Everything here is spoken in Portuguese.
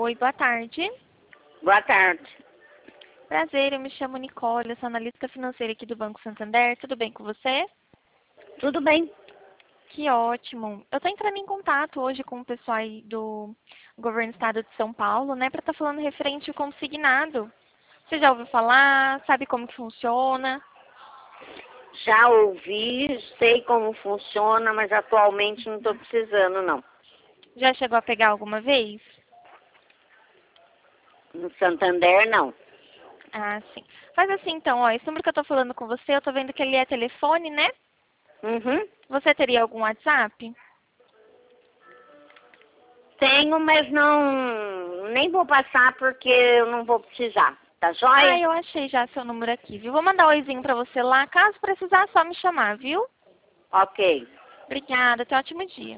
Oi, boa tarde. Boa tarde. Prazer, eu me chamo Nicole, eu sou analista financeira aqui do Banco Santander. Tudo bem com você? Tudo bem? Que ótimo. Eu estou entrando em contato hoje com o pessoal aí do Governo do Estado de São Paulo, né, para estar falando referente ao consignado. Você já ouviu falar? Sabe como que funciona? Já ouvi, sei como funciona, mas atualmente não estou precisando, não. Já chegou a pegar alguma vez? No Santander, não. Ah, sim. Faz assim então, ó, esse número que eu estou falando com você, eu estou vendo que ele é telefone, né? Uhum. Você teria algum WhatsApp? Tenho, mas não, nem vou passar porque eu não vou precisar. Tá Ah, joia? eu achei já seu número aqui, viu? Vou mandar um oizinho pra você lá. Caso precisar, é só me chamar, viu? Ok. Obrigada, tenha um ótimo dia.